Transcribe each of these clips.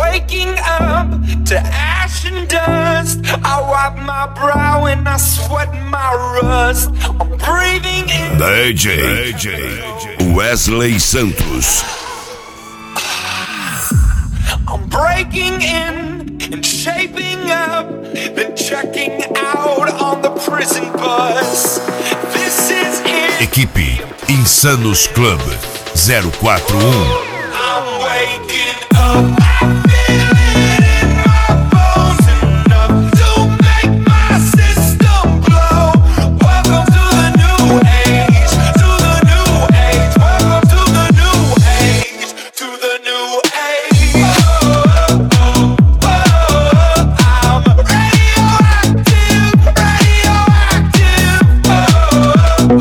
waking up to ash and dust. I wipe my brow and I sweat my rust. I'm breathing in DJ Wesley Santos. I'm breaking in and shaping up, then checking out on the prison bus. This is it. Equipe Insanos Club 041. I'm waking up. I feel it in my bones enough to make my system blow. Welcome to the new age, to the new age. Welcome to the new age, to the new age. I'm radioactive, radioactive. I'm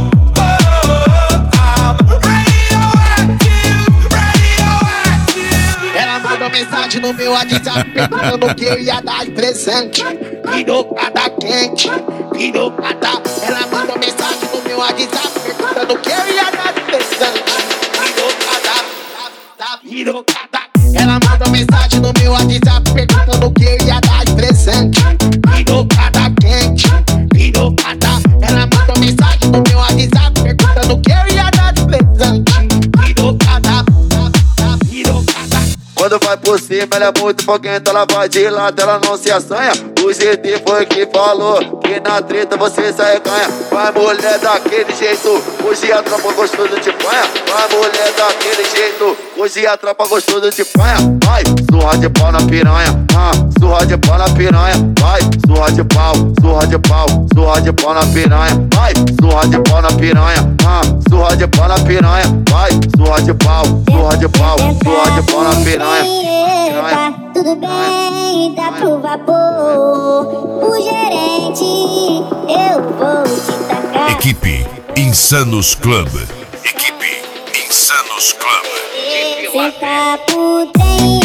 radioactive, radioactive. Ela mandou mensagem no meu WhatsApp perguntando que eu ia dar de presente. Pirocada quente, pirocada. Ela mandou mensagem no meu WhatsApp perguntando que eu ia dar de presente. Pirocada, pirocada. Ela mandou mensagem no meu WhatsApp perguntando que eu ia dar de presente. Pirocada quente, pirocada. Ela mandou mensagem no meu WhatsApp perguntando que eu ia dar de presente. Pirocada, pirocada. Quando vai por cima, ela é muito foguenta, ela vai de lado, ela não se assanha. O GT foi que falou que na treta você sai ganha. Vai mulher daquele jeito, hoje a tropa gostosa de panha. Vai mulher daquele jeito, hoje a tropa gostosa de panha. Vai, surra de pau na piranha, surra de pau na piranha. Vai, surra de pau, surra de pau, surra de pau na piranha. Vai, surra de pau na piranha, surra de pau na piranha. Vai, surra de pau, surra de pau, surra de pau na piranha. Tá tudo bem, tá pro vapor. O gerente, eu vou te tacar. Equipe Insanos Club. Equipe Insanos Club. Cê tá por dentro.